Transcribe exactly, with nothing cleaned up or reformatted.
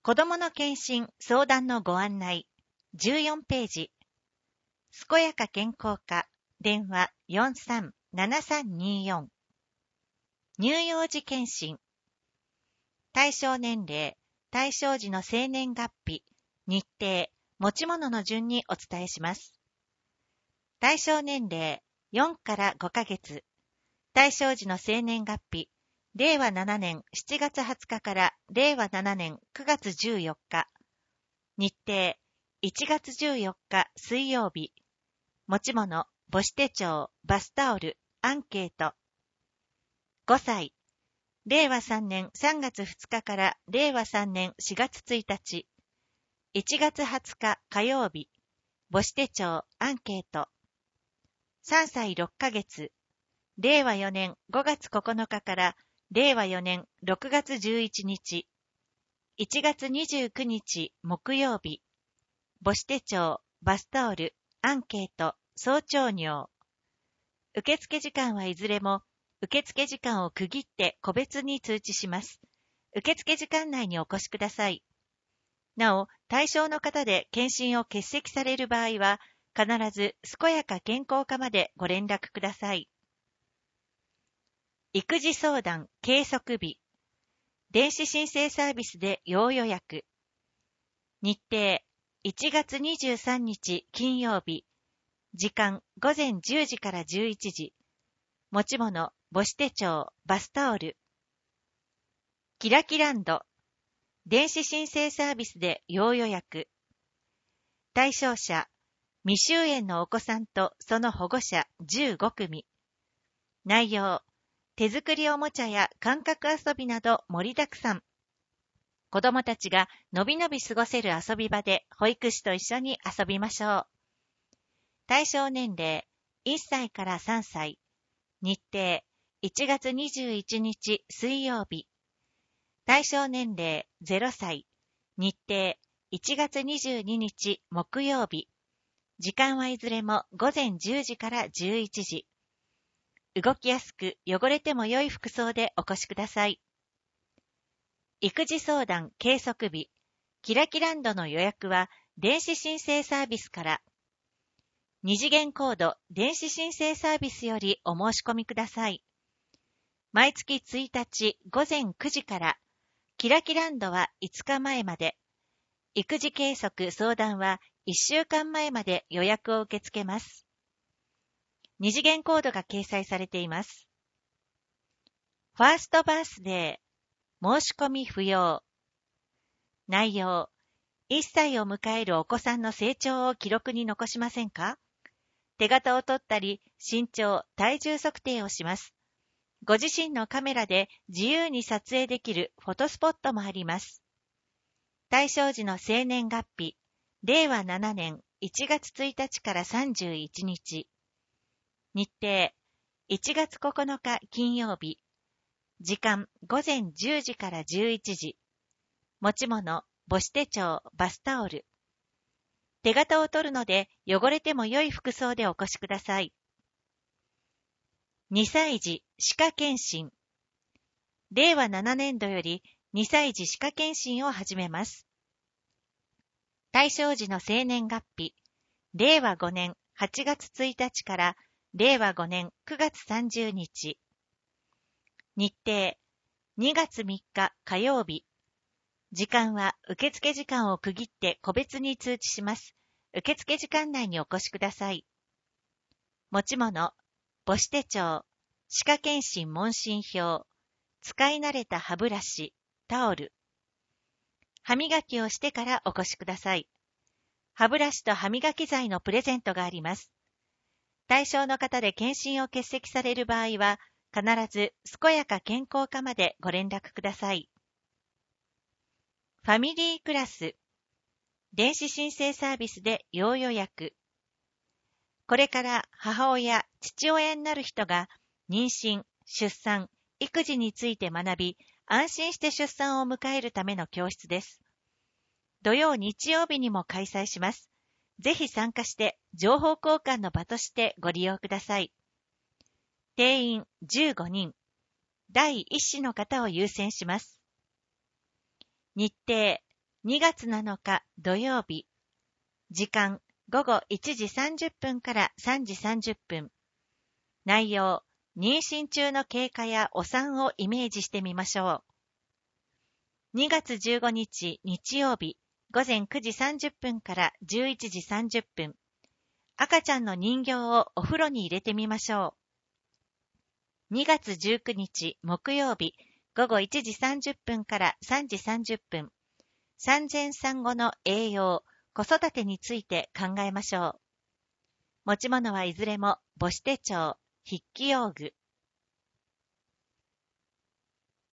子どもの検診相談のご案内じゅうよんページ。健やか健康課電話 よんさんななさんにーよん。乳幼児検診。対象年齢、対象時の生年月日、日程、持ち物の順にお伝えします。対象年齢よんからごかげつ。対象時の生年月日、れいわななねんしちがつはつかかられいわななねんくがつじゅうよっか。日程、いちがつじゅうよっか水曜日。持ち物、母子手帳、バスタオル、アンケート。ごさい。れいわさんねんさんがつふつかかられいわさんねんしがつついたち。いちがつはつか火曜日。母子手帳、アンケート。さんさいろっかげつ。れいわよねんごがつここのかかられいわよねんろくがつじゅういちにち。いちがつにじゅうくにち木曜日。母子手帳、バスタオル、アンケート、早朝尿。受付時間はいずれも、受付時間を区切って個別に通知します。受付時間内にお越しください。なお、対象の方で検診を欠席される場合は、必ず健やか健康課までご連絡ください。育児相談計測日。電子申請サービスで要予約。日程、いちがつにじゅうさんにち金曜日。時間、ごぜんじゅうじからじゅういちじ。持ち物、母子手帳、バスタオル。キラキランド。電子申請サービスで要予約。対象者、未就園のお子さんとその保護者じゅうごくみ。内容、手作りおもちゃや感覚遊びなど盛りだくさん。子どもたちがのびのび過ごせる遊び場で保育士と一緒に遊びましょう。対象年齢いっさいからさんさい。日程いちがつにじゅういちにち水曜日。対象年齢ぜろさい。日程いちがつにじゅうににち木曜日。時間はいずれもごぜんじゅうじからじゅういちじ。動きやすく汚れても良い服装でお越しください。育児相談計測日。キラキランドの予約は電子申請サービスから。二次元コード電子申請サービスよりお申し込みください。毎月ついたちごぜんくじから、キラキランドはいつかまえまで、育児計測相談はいっしゅうかんまえまで予約を受け付けます。二次元コードが掲載されています。ファーストバースデー、申し込み不要。内容、いっさいを迎えるお子さんの成長を記録に残しませんか？手形を取ったり、身長、体重測定をします。ご自身のカメラで自由に撮影できるフォトスポットもあります。対象時の生年月日、れいわななねんいちがつついたちからさんじゅういちにち。日程、いちがつここのか金曜日。時間、ごぜんじゅうじからじゅういちじ。持ち物、母子手帳、バスタオル。手形を取るので汚れても良い服装でお越しください。にさい児歯科検診。れいわななねんどよりにさい児歯科検診を始めます。対象時の生年月日、れいわごねんはちがつついたちかられいわごねんくがつさんじゅうにち。日程、にがつみっか火曜日。時間は受付時間を区切って個別に通知します。受付時間内にお越しください。持ち物、母子手帳、歯科検診問診票、使い慣れた歯ブラシ、タオル。歯磨きをしてからお越しください。歯ブラシと歯磨き剤のプレゼントがあります。対象の方で検診を欠席される場合は、必ず健やか健康課までご連絡ください。ファミリークラス。電子申請サービスで要予約。これから母親、父親になる人が妊娠、出産、育児について学び、安心して出産を迎えるための教室です。土曜、日曜日にも開催します。ぜひ参加して情報交換の場としてご利用ください。定員じゅうごにん。だいいっ子の方を優先します。日程、 にがつなのか土曜日、時間ごごいちじさんじゅっぷんからさんじさんじゅっぷん。内容、妊娠中の経過やお産をイメージしてみましょう。にがつじゅうごにち日曜日、ごぜんくじさんじゅっぷんからじゅういちじさんじゅっぷん。赤ちゃんの人形をお風呂に入れてみましょう。にがつじゅうくにち木曜日、ごごいちじさんじゅっぷんからさんじさんじゅっぷん。産前産後の栄養、子育てについて考えましょう。持ち物はいずれも母子手帳、筆記用具、